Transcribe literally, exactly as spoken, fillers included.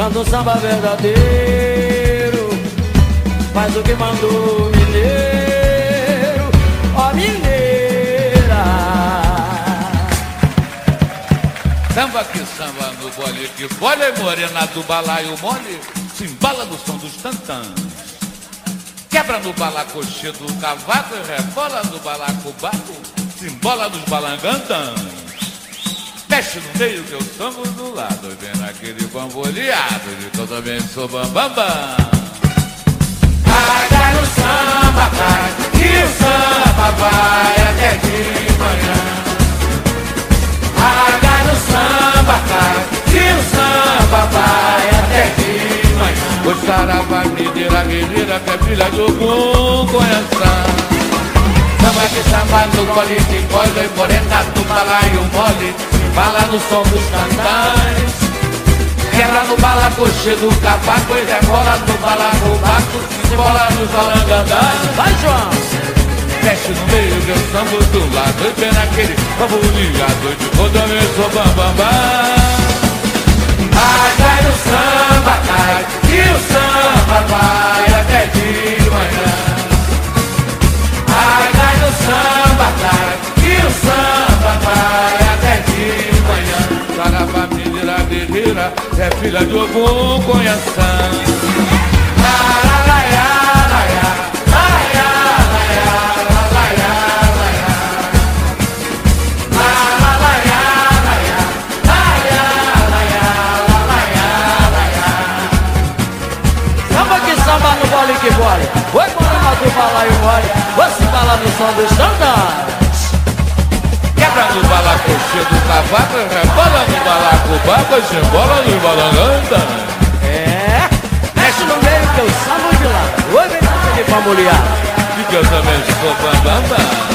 canta um samba verdadeiro, faz o que mandou o mineiro, ó mineira. Samba que samba no bole, que bole morena do balaio mole, se embala no som dos tantãs. Quebra no balacochê do cavaco e rebola no balacobaco, se embola nos balangantãs. Mexe no meio que eu somos do lado, e vem naquele bamboleado de que eu também sou bambambam. Cai, cai no samba, cai, e o samba vai até de manhã. Cai, cai no samba, cai, e o samba vai até de manhã. O saravá mineira guerreira que é filha de Ogum, conheça. Samba que samba no gole, que gole, morena do balaio mole, bala no som dos cantães. Quebra no balacochê do cavaco e rebola no balacobaco, se bola nos balangandãs. Vai, João! Mexe no meio que eu sambo do lado, e vem naquele bamboleado de que eu também sou bambambam. Cai, cai no samba, cai, e o samba vai até de manhã. Cai, cai no samba, cai, e o samba vai até de manhã. Saravá mineira guerreira é filha de Ogum, conheça. La la la ya, la ya, la ya, la ya, la la ya, la ya. La la la ya, la ya, la ya, la ya, la la ya, la ya. Samba que samba no bole que bole, oi morena do balaio mole, você bala no som dos tantãs. Quebra no balacochê do cavaco, rebola no balacobaco, se embola no balangantãs. É, mexe no meio que eu samba de lá, oi vem naquele bamboleado. E que eu também sou bambambam.